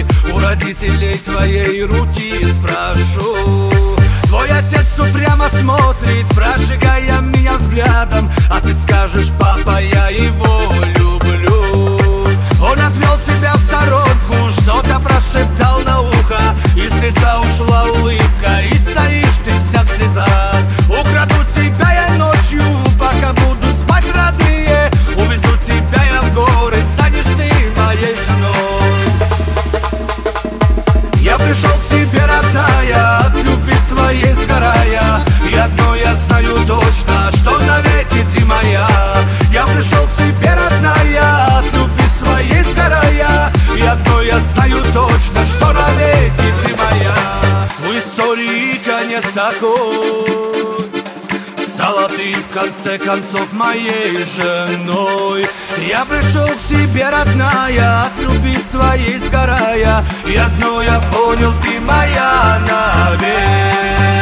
у родителей твоей руки спрошу. Твой отец упрямо смотрит, прожигая меня взглядом, а ты скажешь: папа, я его люблю. Он отвел тебя в сторонку, что-то прошептал на ухо, и с лица ушла улыбка, и стоишь ты вся в слезах. Украду тебя я ночью, пока будут спать родные, увезу тебя я в горы, станешь ты моей женой. Я пришел к тебе, родная, от любви своей сгорая, и одно я знаю точно, что навеки ты моя. Я пришел к тебе, родная, от любви своей сгорая, и одно я знаю точно, что навеки ты моя. В истории конец такой, стала ты в конце концов моей женой. Я пришел к тебе, родная, от любви своей сгорая, и одно я понял: ты моя навек.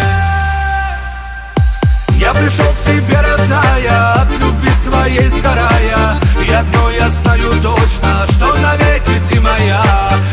Я пришел к тебе, родная, от любви своей сгорая, и одно я знаю точно, что навеки ты моя.